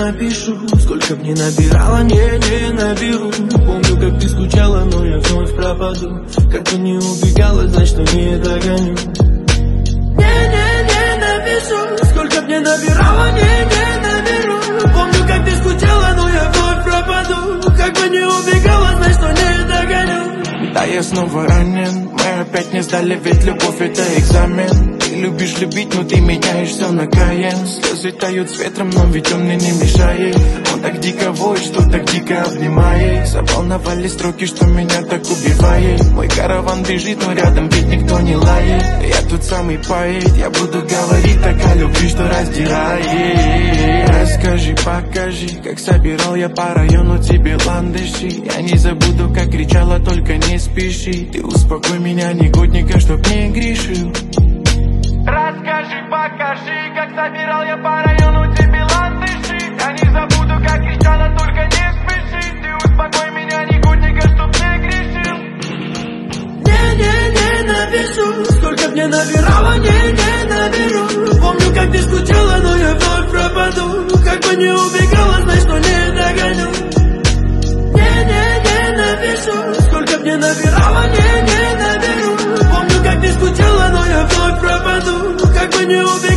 напишу. Сколько б ни набирала, не наберу. Помню, как ты скучала, но я вновь пропаду. Как бы не убегала, знать, что не догоню. Не напишу. Сколько б ни набирала, не наберу. Помню, как ты скучала, но я вновь пропаду. Как бы не убегала, знать, что не догоню. Да, я снова ранен, мы опять не сдали, ведь любовь это экзамен. Ты любишь любить, но ты меняешь все на Каен. Слезы тают с ветром, но ведь он мне не мешает. Он так дико воет, что так дико обнимает. Заволновали строки, что меня так убивает. Мой караван бежит, но рядом ведь никто не лает. Я тут самый поэт, я буду говорить так о любви, что раздирает. Расскажи, покажи, как собирал я по району тебе ландыши. Я не забуду, как кричала, только не спеши. Ты успокой меня, негодника, чтоб не грешил. Расскажи, покажи, как собирал я по району тебе ландыши. Я не забуду, как кричала, только не спеши. Ты успокой меня, негодника, чтоб не грешил. Не напишу. Сколько б ни набирала, не наберу. Помню, как ты скучала, но я вновь пропаду. Как бы не убегала, знай, что не догоню. Не напишу. Сколько б ни набирала, не наберу. Помню, как ты скучала, но я вновь пропаду. Как бы не убегала.